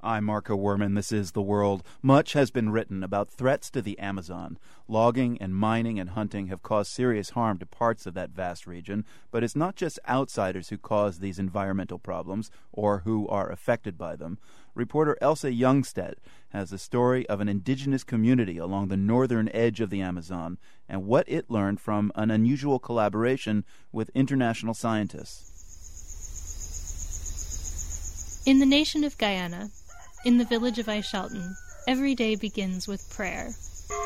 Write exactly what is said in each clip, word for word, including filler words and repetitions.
I'm Marco Werman. This is The World. Much has been written about threats to the Amazon. Logging and mining and hunting have caused serious harm to parts of that vast region, but it's not just outsiders who cause these environmental problems or who are affected by them. Reporter Elsa Youngstedt has the story of an indigenous community along the northern edge of the Amazon and what it learned from an unusual collaboration with international scientists. In the nation of Guyana, in the village of Aishalton, every day begins with prayer.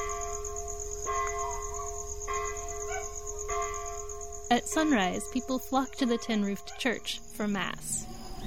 At sunrise, people flock to the tin-roofed church for Mass.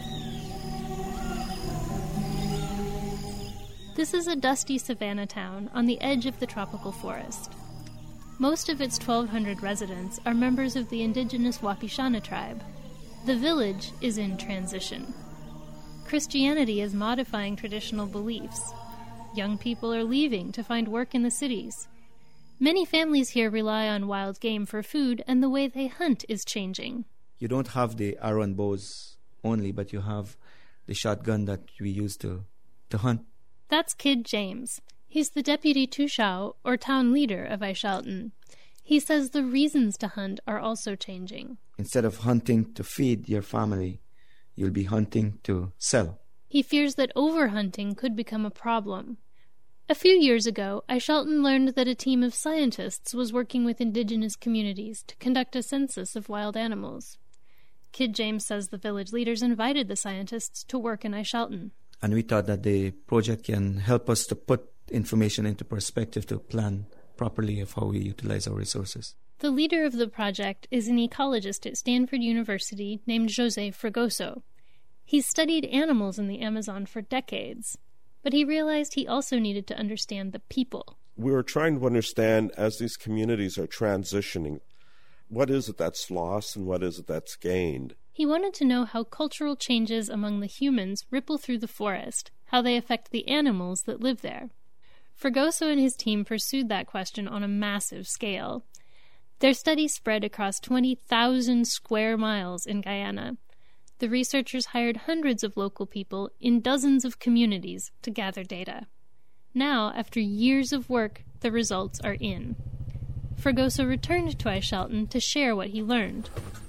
This is a dusty savanna town on the edge of the tropical forest. Most of its twelve hundred residents are members of the indigenous Wapishana tribe. The village is in transition. Christianity is modifying traditional beliefs. Young people are leaving to find work in the cities. Many families here rely on wild game for food, and the way they hunt is changing. You don't have the arrow and bows only, but you have the shotgun that we use to, to hunt. That's Kid James. He's the deputy tushao, or town leader, of Aishalton. He says the reasons to hunt are also changing. Instead of hunting to feed your family, you'll be hunting to sell. He fears that overhunting could become a problem. A few years ago, Aishalton learned that a team of scientists was working with indigenous communities to conduct a census of wild animals. Kid James says the village leaders invited the scientists to work in Aishalton. And we thought that the project can help us to put information into perspective to plan properly of how we utilize our resources. The leader of the project is an ecologist at Stanford University named Jose Fregoso. He's studied animals in the Amazon for decades, but he realized he also needed to understand the people. We were trying to understand, as these communities are transitioning, what is it that's lost and what is it that's gained? He wanted to know how cultural changes among the humans ripple through the forest, how they affect the animals that live there. Fregoso and his team pursued that question on a massive scale. Their study spread across twenty thousand square miles in Guyana. The researchers hired hundreds of local people in dozens of communities to gather data. Now, after years of work, the results are in. Fregoso returned to Aishalton to share what he learned.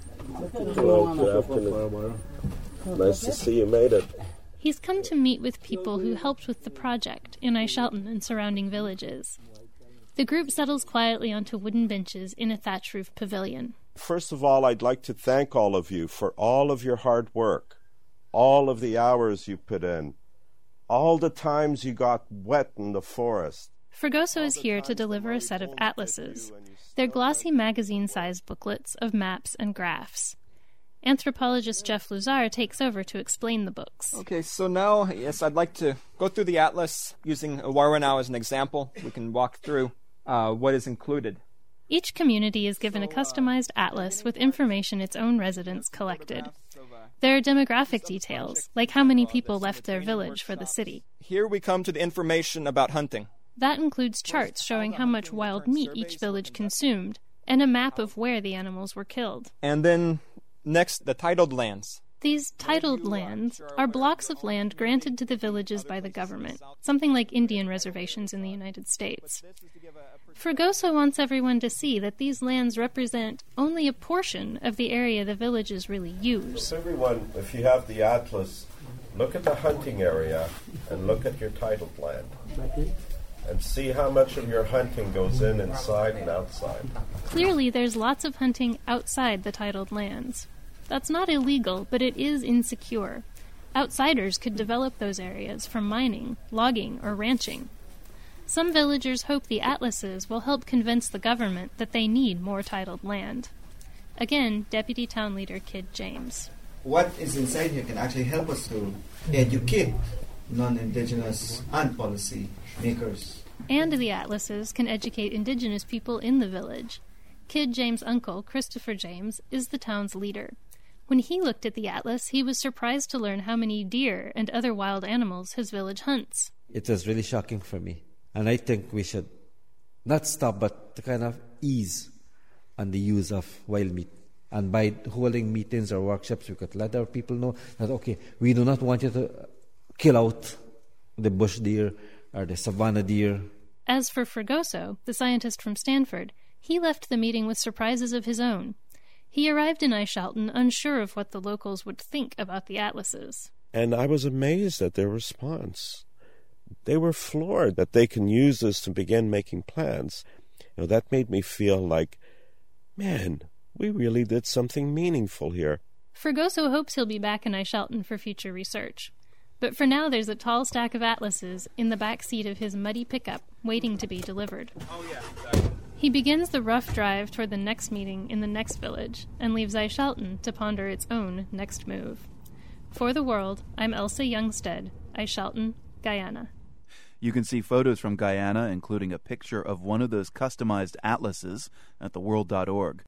Hello, good afternoon. Nice to see you made it. He's come to meet with people who helped with the project in Aishalton and surrounding villages. The group settles quietly onto wooden benches in a thatch-roof pavilion. First of all, I'd like to thank all of you for all of your hard work, all of the hours you put in, all the times you got wet in the forest. Fregoso is here to deliver a set of atlases. They're glossy magazine-sized booklets of maps and graphs. Anthropologist Jeff Luzar takes over to explain the books. Okay, so now, yes, I'd like to go through the atlas using Awarwanao as an example. We can walk through uh, what is included. Each community is given a customized atlas with information its own residents collected. There are demographic details, like how many people left their village for the city. Here we come to the information about hunting. That includes charts showing how much wild meat each village consumed, and a map of where the animals were killed. And then, next, the titled lands. These titled lands are blocks of land granted to the villages by the government, something like Indian reservations in the United States. Fregoso wants everyone to see that these lands represent only a portion of the area the villages really use. So everyone, if you have the atlas, look at the hunting area and look at your titled land. And see how much of your hunting goes in inside and outside. Clearly, there's lots of hunting outside the titled lands. That's not illegal, but it is insecure. Outsiders could develop those areas for mining, logging, or ranching. Some villagers hope the atlases will help convince the government that they need more titled land. Again, Deputy Town Leader Kid James. What is inside here can actually help us to educate non-indigenous and policy makers. And the atlases can educate indigenous people in the village. Kid James' uncle, Christopher James, is the town's leader. When he looked at the atlas, he was surprised to learn how many deer and other wild animals his village hunts. It was really shocking for me. And I think we should not stop, but to kind of ease on the use of wild meat. And by holding meetings or workshops, we could let our people know that, okay, we do not want you to kill out the bush deer or the savanna deer. As for Fregoso, the scientist from Stanford, he left the meeting with surprises of his own. He arrived in Aishalton unsure of what the locals would think about the atlases. And I was amazed at their response. They were floored that they can use this to begin making plans. You know, that made me feel like, man, we really did something meaningful here. Fregoso hopes he'll be back in Aishalton for future research. But for now, there's a tall stack of atlases in the back seat of his muddy pickup, waiting to be delivered. Oh, yeah, exactly. He begins the rough drive toward the next meeting in the next village, and leaves Aishalton to ponder its own next move. For the World, I'm Elsa Youngstead, Aishalton, Guyana. You can see photos from Guyana, including a picture of one of those customized atlases, at the world dot org.